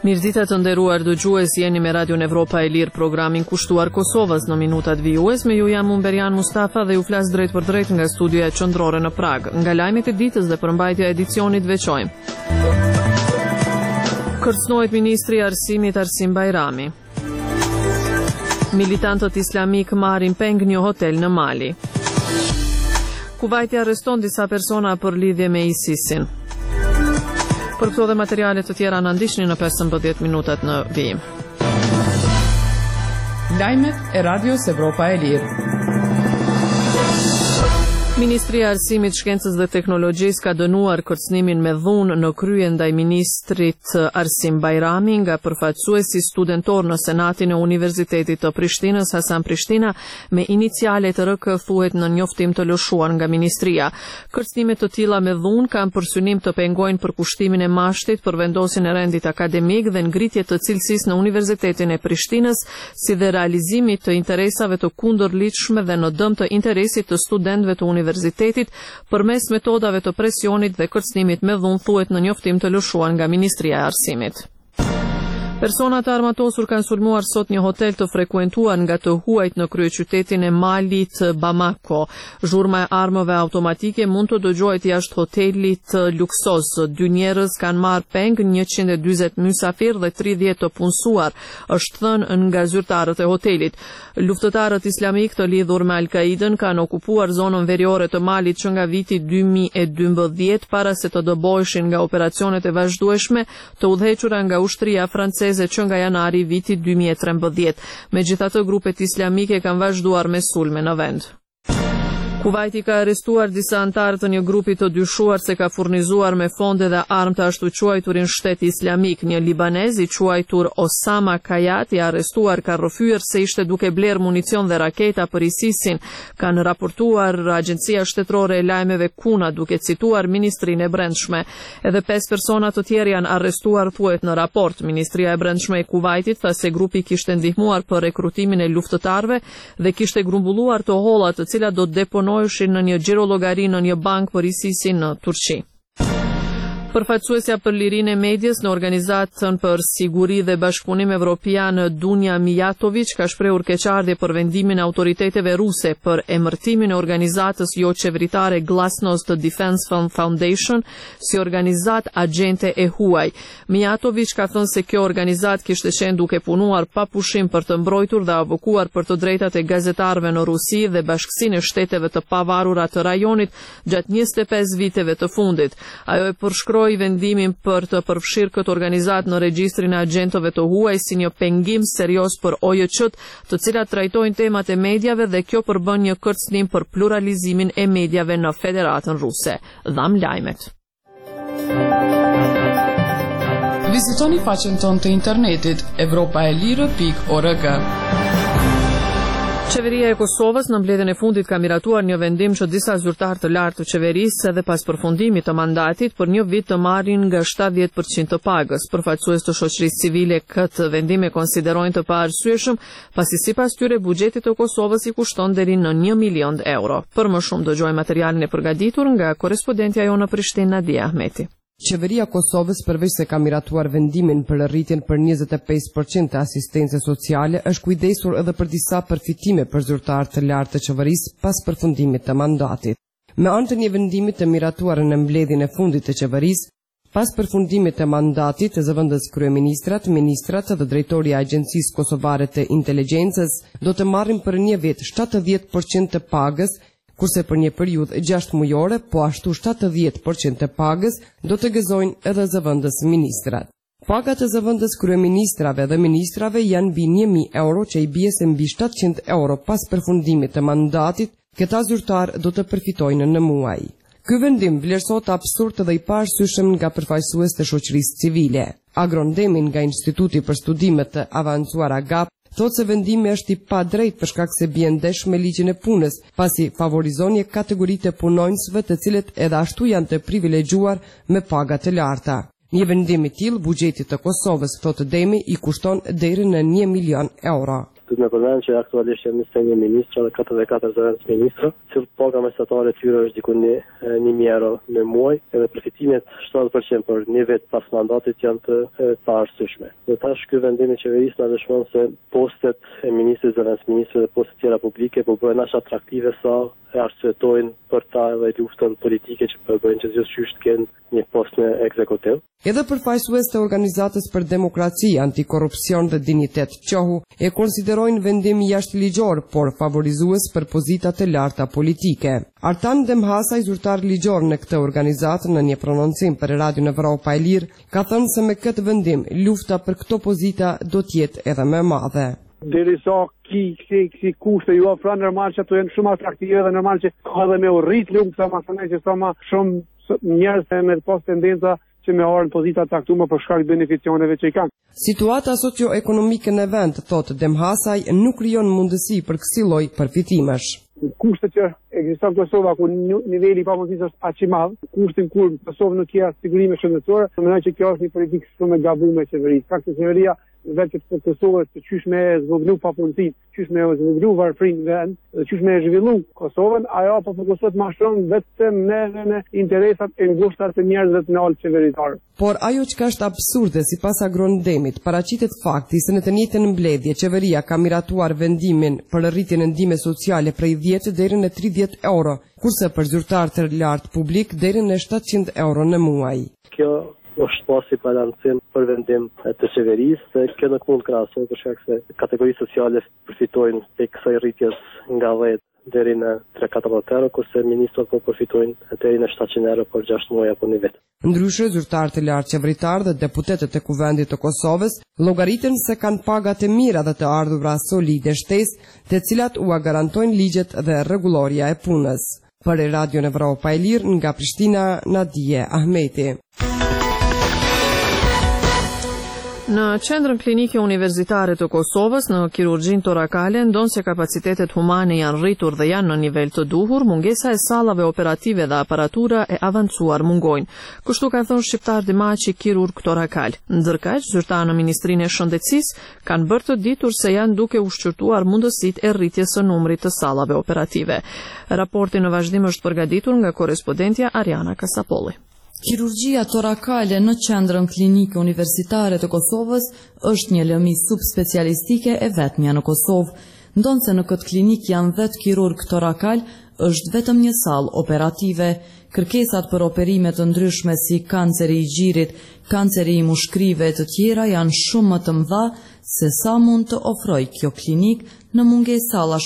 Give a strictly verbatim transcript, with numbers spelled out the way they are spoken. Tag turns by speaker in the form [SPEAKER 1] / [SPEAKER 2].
[SPEAKER 1] Mirëditë të nderuar dëgjues, jeni me Radion Evropa e Lirë, programin kushtuar Kosovës në minutat vijues. Me ju jam Umberian Mustafa dhe ju flas drejt për drejt nga studioja qendrore në Prag. Nga lajmet e ditës dhe përmbajtja e edicionit veçojmë. Kërcënohet ministri i Arsimit Arsim Bajrami. Militantët islamik marrin peng një hotel në Mali. Kuvajti arreston disa persona për lidhje me ISIS-in. Për këto dhe materialet të tjera në ndihni në pesëmbëdhjetë minutat në vijim.
[SPEAKER 2] Lajmet e Radios Evropa e Lirë.
[SPEAKER 1] Ministri i Arsimit, Shkencës dhe Teknologjisë ka dënuar kërcënimin me dhunë në krye ndaj ministrit Arsim Bajrami nga përfaqësuesi studentor në Senatin e Universitetit të Prishtinës, Hasan Prishtina, me inicialet R K, thuhet në njoftim të lëshuar nga ministria. Kërcënimet të tilla me dhunë kanë për synim të pengojnë përkushtimin e mashtit për vendosin e rendit akademik dhe ngritje të cilësisë në Universitetin e Prishtinës, si dhe realizimit të interesave të kundërligjshme dhe në dëm të interesit të studentëve të universitetit përmes metodave të presionit dhe kërcënimit me dhunë, thuhet në njoftim të lëshuar nga Ministria e Arsimit. Personat armatosur kanë sulmuar sot një hotel të frekuentuar nga të huajt në kryeqytetin e Malit, Bamako. Zhurma e armëve automatike mund të dëgjohet jashtë hotelit luksoz. Dy njerëz kanë marrë peng, njëqind e dyzet mysafir dhe tridhjetë të punësuar, është thënë nga zyrtarët e hotelit. Luftëtarët islamik të lidhur me Al-Qaidën kanë okupuar zonën veriore të Malit që nga viti dy mijë e dymbëdhjetë para se të dëboheshin nga operacionet e vazhdueshme të udhëhequra nga ushtria franceze që nga janari viti dy mijë e trembëdhjetë. Megjithatë, grupet islamike kanë vazhduar me sulme në vend. Kuvajti ka arrestuar disa antarë të një grupi të dyshuar se ka furnizuar me fonde dhe armë të ashtu quajturin Shteti Islamik. Një libanez i quajtur Osama Kayat i arrestuar ka rrëfyer se ishte duke bler municion dhe raketa për ISIS-in, kanë raportuar Agjencia Shtetërore e Lajmeve Kuna, duke cituar Ministrinë e Brendshme. Edhe pesë persona të tjerë janë arrestuar, thuhet në raport. Ministria e Brendshme e Kuvajtit tha se grupi kishte ndihmuar për rekrutimin e luftëtarëve dhe kishte grumbulluar të holla të cilat do të deponoheshin në një xhirologari në një bankë për ISIS-in në Turqi. Përfaqësuesja për lirinë e medias në Organizatën për Siguri dhe Bashkëpunim Evropian Dunja Mijatović ka shprehur keqardhje për vendimin e autoriteteve ruse për emërtimin e organizatës jo qeveritare Glasnost Defense Foundation si organizat agjente e huaj. Mijatović ka thënë se kjo organizat kishte qenë duke punuar pa pushim për të mbrojtur dhe avokuar për të drejtat e gazetarëve në Rusi dhe Bashkësinë e Shteteve të Pavarura të rajonit gjatë njëzet e pesë viteve të fundit. Ajo e përshkroi i vendimin për të përfshirë këtë organizat në regjistrin e agjentëve të huaj si një pengim serios për O J Q-t, të cilat trajtojnë temat e mediave dhe kjo përbën një kërcënim për pluralizimin e mediave në Federatën Ruse. Dham lajmet.
[SPEAKER 2] Vizitoni faqen tonë të internetit evropaelire pikë org.
[SPEAKER 1] Qeveria e Kosovës në mbledhjen e fundit ka miratuar një vendim që disa zyrtarë të lartë të qeverisë edhe pas përfundimit të mandatit për një vit të marrin nga shtatëdhjetë përqind të pagës. Përfaqësues të shoqërisë civile këtë vendim e konsiderojnë të paarsyeshëm, pasi sipas tyre buxheti të Kosovës i kushton deri në një milion euro. Për më shumë dëgjojmë materialin e përgatitur nga korrespondentja jonë në Prishtinë, Nadia Ahmeti.
[SPEAKER 3] Qeveria Kosovës, përveç se ka miratuar vendimin për rritjen për njëzet e pesë përqind të asistence sociale, është kujdesur edhe për disa përfitime për zyrtarë të lartë të qeverisë pas përfundimit të mandatit. Me anë të një vendimit të miratuar në mbledhjen e fundit të qeverisë, pas përfundimit të mandatit, zëvendës kryeministrat, ministrat dhe drejtori i Agjencisë Kosovare të Inteligjencës do të marrin për një vit shtatëdhjetë përqind të pagës, kurse për një periudhë gjashtë mujore, po ashtu shtatëdhjetë përqind të pagës do të gëzojnë edhe zëvendës ministrat. Pagat e zëvendës kryeministrave dhe ministrave janë mbi një mijë euro, që i bie se mbi shtatëqind euro pas përfundimit të mandatit, këta zyrtar do të përfitojnë në muaj. Ky vendim vlerësohet absurd dhe i paarsyeshëm nga përfaqësues të shoqërisë civile. Agrondemin nga Instituti për Studimet të Avancuara G A P thotë se vendimi është i padrejtë për shkak se bie ndesh me ligjin e punës, pasi favorizon një kategori të punonjësve të cilët edhe ashtu janë të privilegjuar me paga të larta. Një vendim i tillë buxhetit të Kosovës, thotë Demi, i kushton deri në një milion euro.
[SPEAKER 4] Duhet me përmend që aktualisht janë njëzet e një ministra dhe katërdhjetë e katër zëvendës ministra, që paga mesatare e tyre është diku një mijë euro në muaj, edhe përfitimet shtatëdhjetë përqind për një vit pas mandatit janë të pa arsyeshme. Dhe tash ky vendim i qeverisë na dëshmon se postet e ministrit, zëvendës ministrë dhe postet tjera publike po bëhen aq atraktive sa e arsyetojnë për ta edhe luftën politike që bëjnë që gjithçysh të kenë një post në ekzekutiv.
[SPEAKER 3] Edhe përfaqësues të Organizatës për Demokraci, Antikorrupsion dhe Dinjitet qohu e konsiderojnë vendim jashtëligjor, por favorizues për pozita të larta politike. Artan Demhasaj, zyrtar ligjor në këtë organizatë, në një prononcim për Radion Evropa e Lirë, ka thënë se me këtë vendim lufta për këto pozita do të jetë edhe më e madhe.
[SPEAKER 5] Derisa ki kësi, kësi kushte ju ofron normal që ato janë shumë atraktive dhe normal që ka edhe me urrit lumë sa ma sënej që sa ma shumë njerëz e me pas tendenca që me arën pozita taktume për shkak beneficioneve që i kanë.
[SPEAKER 3] Situata socio-ekonomike në vend, thotë Demhasaj, nuk krijon mundësi për kësi lloj përfitimesh.
[SPEAKER 5] Kushtet që ekziston Kosova ku niveli i pamundësisë është aq i madh, kushtin kur Kosova nuk ka sigurime shëndetësore, mendoj që kjo është një politikë shumë e gabuar e qeverisë. Fakti qeveria vetë të Kosovës të qysh me zvoglu papundësinë, qysh me zvoglu varfrinë vend, dhe qysh me zhvillu Kosovën, ajo po fokusohet më shumë vetëm në, në, në interesat e ngushta të njerëzve të nalt qeveritar.
[SPEAKER 3] Por ajo që është absurde sipas Agrondemit, paraqitet fakti se në të njëjtën mbledhje qeveria ka miratuar vendimin për rritjen e ndihmës sociale prej dhjetë deri në tridhjetë euro, kurse për zyrtar të lartë publik deri në shtatëqind euro në muaj.
[SPEAKER 4] Kjo është pasi balancim për vendim të qeverisë, dhe kjo nuk mund krahasohet për shkak se kategoritë sociale përfitojnë tek kësaj rritjes nga dhjetë deri në tre katërdhjetë euro, kurse ministrat po përfitojnë deri në shtatëqind euro për gjashtë muaj apo një vit.
[SPEAKER 3] Ndryshe, zyrtarët e lartë qeveritar dhe deputetët e Kuvendit të Kosovës llogaritën se kanë pagat e mira dhe të ardhurat solide shtesë, të cilat u garantojnë ligjet dhe rregulloria e punës. Për Radion Evropa e Lirë, nga Prishtina, Nadije Ahmeti.
[SPEAKER 1] Në qendrën klinike universitare të Kosovës, në kirurgjinë torakale, ndonse kapacitetet humane janë rritur dhe janë në nivel të duhur, mungesa e sallave operative dhe aparatura e avancuar mungojnë. Kështu ka thënë Shqiptar Dimaçi, kirurg torakal. Ndërkaq, zyrtarë në Ministrinë e Shëndetësisë kanë bërë të ditur se janë duke ushqyrtuar mundësitë e rritjes së numrit të sallave operative. Raporti në vazhdim është përgatitur nga korrespondentja Ariana Kasapolli.
[SPEAKER 6] Kirurgjia torakale në qendrën klinike universitare të Kosovës është një lëmi subspecialistike e vetmja në Kosovë. Ndonse në këtë klinik janë dhjetë kirurg torakal, është vetëm një sallë operative. Kërkesat për operime të ndryshme si kanceri i gjirit, kanceri i mushkrive e të tjera janë shumë më të mëdha se sa mund të ofrojë kjo klinik në mungesë sallash